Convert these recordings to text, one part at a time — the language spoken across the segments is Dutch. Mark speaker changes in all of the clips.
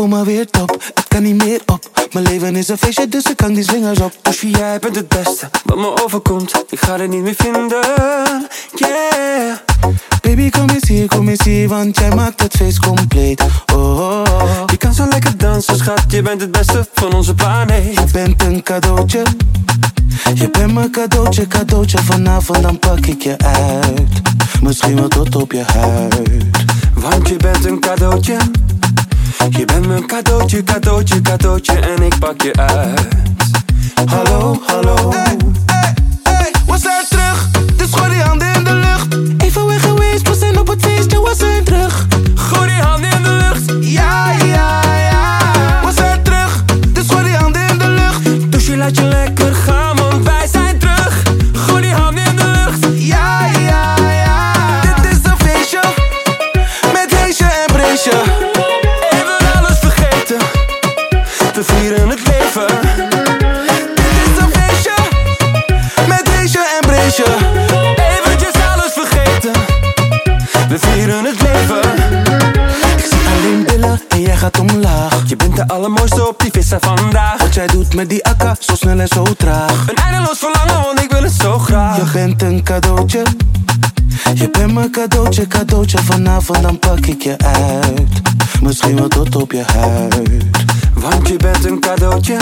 Speaker 1: voel me weer top, ik kan niet meer op. Mijn leven is een feestje, dus ik hang die slingers op.
Speaker 2: Pushy, jij bent het beste wat me overkomt. Ik ga er niet meer vinden, yeah.
Speaker 1: Baby, kom eens hier, want jij maakt het feest compleet. Oh, oh, oh.
Speaker 2: Je kan zo lekker dansen, schat, je bent het beste van onze planeet.
Speaker 1: Je bent een cadeautje, je bent mijn cadeautje, cadeautje. Vanavond dan pak ik je uit, misschien wel tot op je huid.
Speaker 2: Want je bent een cadeautje, je bent mijn cadeautje, cadeautje, cadeautje. En ik pak je uit.
Speaker 1: Hallo, hallo.
Speaker 3: Hey, hey, hey, we zijn terug, dus gooi die handen in de lucht.
Speaker 1: Even weg geweest, we zijn op het feestje, we zijn terug.
Speaker 2: Gooi die handen in de lucht.
Speaker 3: Ja, ja, ja. We zijn terug, dus gooi die handen in de lucht.
Speaker 2: Dus je laat je lekker gaan, want wij zijn terug. Gooi die handen in de lucht.
Speaker 3: Ja, ja, ja. Dit is een feestje, met heesje en breesje.
Speaker 2: Even alles vergeten, we vieren het leven.
Speaker 3: Dit is een feestje, met heesje en breesje.
Speaker 2: Eventjes alles vergeten, we vieren het leven.
Speaker 1: Ik zie alleen billen en jij gaat omlaag.
Speaker 2: Je bent de allermooiste op die vissa vandaag.
Speaker 1: Wat jij doet met die akka, zo snel en zo traag.
Speaker 2: Een eindeloos verlangen, want ik wil het zo graag.
Speaker 1: Je bent een cadeautje, je bent mijn cadeautje, cadeautje. Vanavond dan pak ik je uit, misschien wel tot op je huid.
Speaker 2: Want je bent een cadeautje,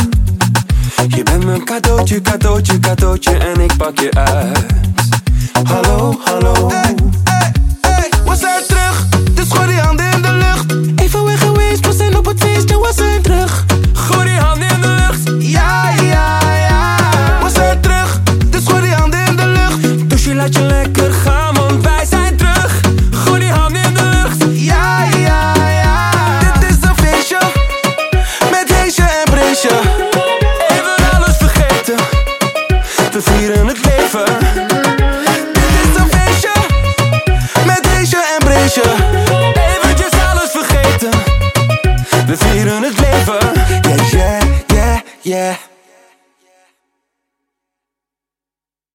Speaker 2: je bent mijn cadeautje, cadeautje, cadeautje. En ik pak je uit.
Speaker 1: Hallo, hallo.
Speaker 3: Hey, hey, hey, we zijn terug, dus gooi die handen in de lucht.
Speaker 1: Even weg geweest, we zijn op het feestje, we zijn terug.
Speaker 2: Gooi die handen in de lucht.
Speaker 3: Ja, ja, ja. We zijn terug, dus gooi die handen in de lucht.
Speaker 2: Dus je laat je lekker gaan, want wij zijn terug. Gooi die handen in de lucht.
Speaker 3: Ja, ja, ja. Dit is een feestje, met heesje en breesje.
Speaker 2: Even alles vergeten, we vieren het leven.
Speaker 3: Dit is een feestje, met heesje en breesje.
Speaker 2: Eventjes alles vergeten, we vieren het leven.
Speaker 1: Yeah, yeah, yeah, yeah.